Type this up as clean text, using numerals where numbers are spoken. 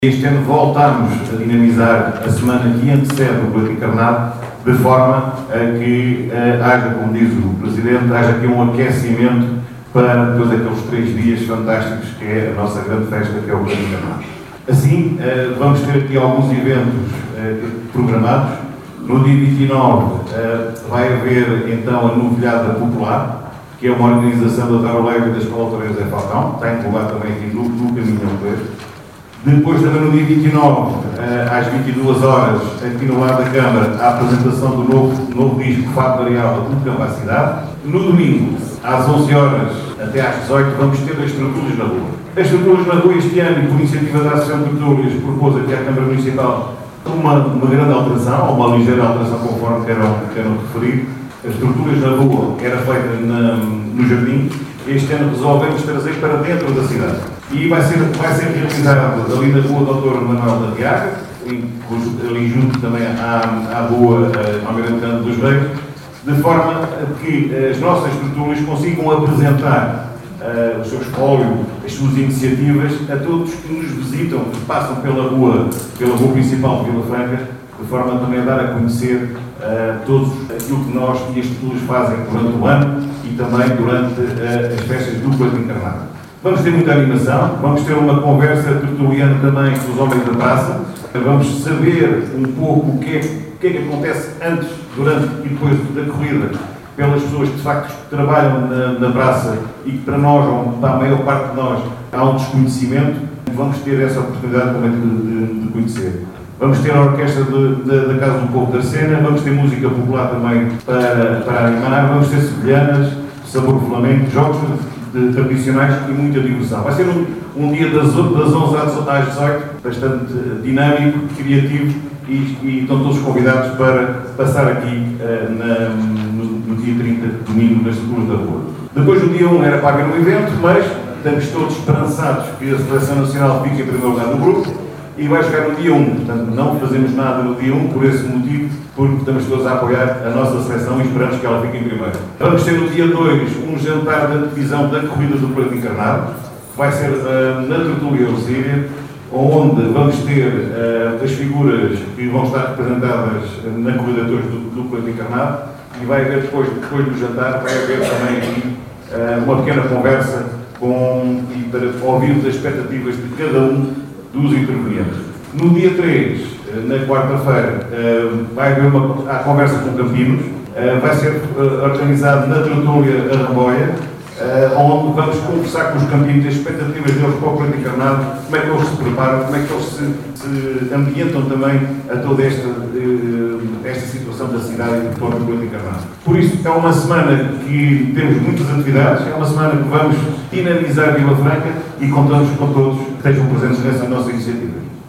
Este ano voltamos a dinamizar a semana que antecede o Boletim Encarnado, de forma a que haja, como diz o Presidente, haja aqui um aquecimento para depois aqueles 3 dias fantásticos que é a nossa grande festa, que é o Boletim Encarnado. Assim, vamos ter aqui alguns eventos programados. No dia 29 vai haver então a Novilhada Popular, que é uma organização da Taroleira e da Escola Autores Zé Falcão, está incluído também aqui no Caminho ao. Depois, também no dia 29, às 22 horas, aqui no lado da Câmara, a apresentação do novo disco Fado Variável do Capacidade. No domingo, às 11 horas até às 18, vamos ter as tertúlias na rua. As tertúlias na rua este ano, por iniciativa da Associação de Tertúlias, propôs aqui à Câmara Municipal uma grande alteração, ou uma ligeira alteração, conforme queiram referir. As tertúlias na rua era feita no Jardim. Este ano resolvemos trazer para dentro da cidade. E vai ser realizado ali na rua Doutor Manuel da Viaga, ali junto também à rua Almirante Cândido dos Reis, de forma que as nossas tertúlias consigam apresentar o seu espólio, as suas iniciativas a todos que nos visitam, que passam pela rua principal de Vila Franca, de forma também a dar a conhecer todos aquilo que nós e as tertúlias fazem durante o ano e também durante as festas do Boletim Encarnado. Vamos ter muita animação, vamos ter uma conversa tertuliana também com os homens da praça, vamos saber um pouco o que é que acontece antes, durante e depois da corrida, pelas pessoas que de facto trabalham na praça e que para nós, ou para a maior parte de nós, há um desconhecimento. Vamos ter essa oportunidade também de conhecer. Vamos ter a orquestra da Casa do Povo da Arcena, vamos ter música popular também para animar, vamos ter sevilhanas, sabor flamenco, jogos tradicionais e muita diversão. Vai ser um dia das 11 às 18, bastante dinâmico, criativo e estão todos convidados para passar aqui no dia 30, domingo, nas tertúlias da rua. Depois, no dia 1 era para haver um evento, mas estamos todos esperançados que a Seleção Nacional fique em primeiro lugar no grupo e vai jogar no dia 1. Portanto, não fazemos nada no dia 1 por esse motivo, porque estamos todos a apoiar a nossa seleção e esperamos que ela fique em primeiro. Vamos ter no dia 2 um jantar de divisão da corrida do Boletim Encarnado, que vai ser na Tertúlia Auxília, onde vamos ter as figuras que vão estar representadas na corrida do Boletim Encarnado e vai haver depois do jantar, vai haver também aqui uma pequena conversa para ouvir as expectativas de cada um dos intervenientes. No dia 3, na quarta-feira, vai haver a conversa com Campinos, vai ser organizado na Tertúlia a Ramboia, onde vamos conversar com os campinos, as expectativas deles para o Boletim Encarnado, como é que eles se preparam, como é que eles se ambientam também a toda esta situação da cidade e de torno do Boletim Encarnado. Por isso, é uma semana que temos muitas atividades, é uma semana que vamos dinamizar Vila Franca e contamos com todos que estejam presentes nessa nossa iniciativa.